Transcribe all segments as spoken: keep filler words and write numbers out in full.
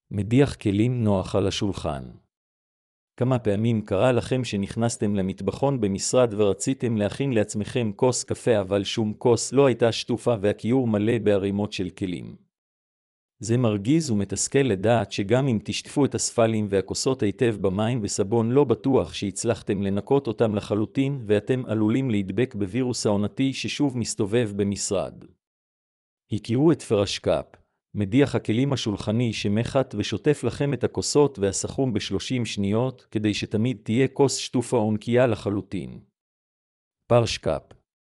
מדיח כלים נוח על השולחן. כמה פעמים קרה לכם שנכנסתם למטבחון במשרד ורציתם להכין לעצמכם כוס קפה, אבל שום כוס לא הייתה שטופה והכיור מלא בערימות של כלים. זה מרגיז ומתסכל לדעת שגם אם תשטפו את הספלים והכוסות היטב במים וסבון, לא בטוח שהצלחתם לנקות אותם לחלוטין, ואתם עלולים להידבק בווירוס העונתי ששוב מסתובב במשרד. הכירו את פרשקאפ, מדיח הכלים השולחני שמחט ושוטף לכם את הכוסות והסכו"ם ב-שלושים שניות, כדי שתמיד תהיה כוס שטופה ונקייה לחלוטין. פרשקאפ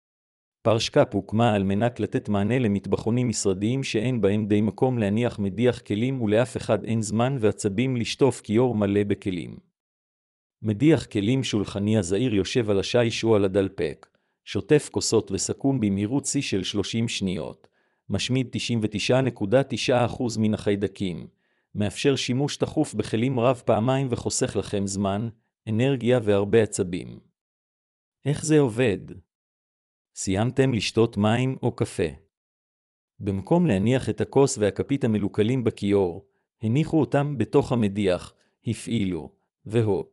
פרשקאפ הוקמה על מנת לתת מענה למטבחונים משרדיים שאין בהם די מקום להניח מדיח כלים, ולאף אחד אין זמן ועצבים לשטוף כיור מלא בכלים. מדיח כלים שולחני הזעיר יושב על השיש או על הדלפק, שוטף כוסות וסכו"ם במהירות שיא של שלושים שניות, משמיד תשעים ותשע נקודה תשע אחוז מן החיידקים, מאפשר שימוש תכוף בכלים רב פעמיים וחוסך לכם זמן, אנרגיה והרבה עצבים. איך זה עובד? סיימתם לשתות מים או קפה. במקום להניח את הכוס והכפית המלוקלים בכיור, הניחו אותם בתוך המדיח, הפעילו, והופ.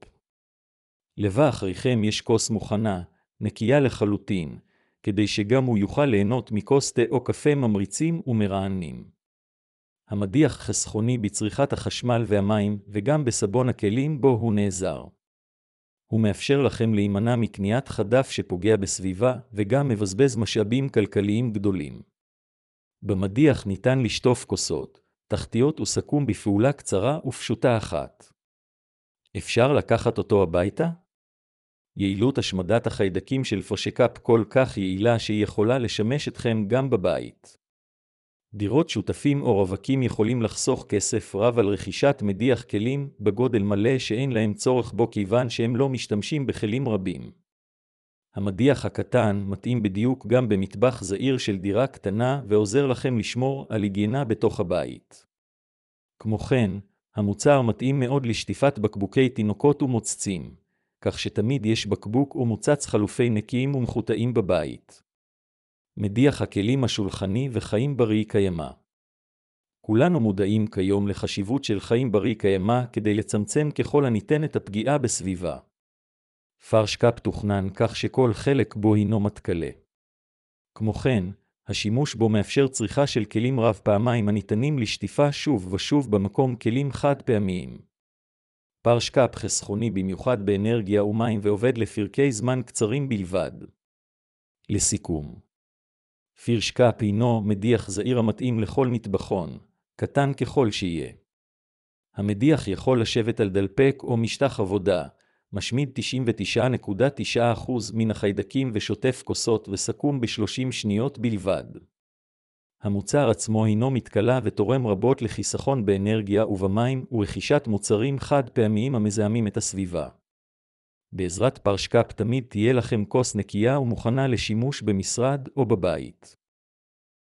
לבא אחריכם יש כוס מוכנה, נקייה לחלוטין, כדי שגם הוא יוכל ליהנות מכוס תה או קפה ממריצים ומרעננים. המדיח חסכוני בצריכת החשמל והמים וגם בסבון הכלים בו הוא נעזר. הוא מאפשר לכם להימנע מקניית חדף שפוגע בסביבה וגם מבזבז משאבים כלכליים גדולים. במדיח ניתן לשטוף כוסות, תחתיות וסכו"ם בפעולה קצרה ופשוטה אחת. אפשר לקחת אותו הביתה? יעילות השמדת החיידקים של פרשקאפ כל כך יעילה שהיא יכולה לשמש אתכם גם בבית. דירות שותפים או רווקים יכולים לחסוך כסף רב על רכישת מדיח כלים בגודל מלא שאין להם צורך בו, כיוון שהם לא משתמשים בכלים רבים. המדיח הקטן מתאים בדיוק גם במטבח זעיר של דירה קטנה ועוזר לכם לשמור על היגיינה בתוך הבית. כמו כן, המוצר מתאים מאוד לשטיפת בקבוקי תינוקות ומוצצים, כך שתמיד יש בקבוק ומוצץ חלופי נקיים ומחוטאים בבית. מדיח הכלים השולחני וחיים בריא קיימא. כולנו מודעים כיום לחשיבות של חיים בריא קיימא כדי לצמצם ככל הניתן את הפגיעה בסביבה. פרשקאפ תוכנן כך שכל חלק בו הינו מתכלה. כמו כן, השימוש בו מאפשר צריכה של כלים רב פעמיים הניתנים לשטיפה שוב ושוב במקום כלים חד פעמיים. פרשקאפ חסכוני במיוחד באנרגיה ומים ועובד לפרקי זמן קצרים בלבד. לסיכום, פרשקאפ הינו מדיח זעיר המתאים לכל מטבחון, קטן ככל שיהיה. המדיח יכול לשבת על דלפק או משטח עבודה, משמיד תשעים ותשע נקודה תשע אחוז מן החיידקים ושוטף כוסות וסכו"ם ב-שלושים שניות בלבד. המוצר עצמו הינו מתכלה ותורם רבות לחיסכון באנרגיה ובמים ורכישת מוצרים חד פעמיים המזהמים את הסביבה. בעזרת פרשקאפ תמיד תהיה לכם כוס נקייה ומוכנה לשימוש במשרד או בבית.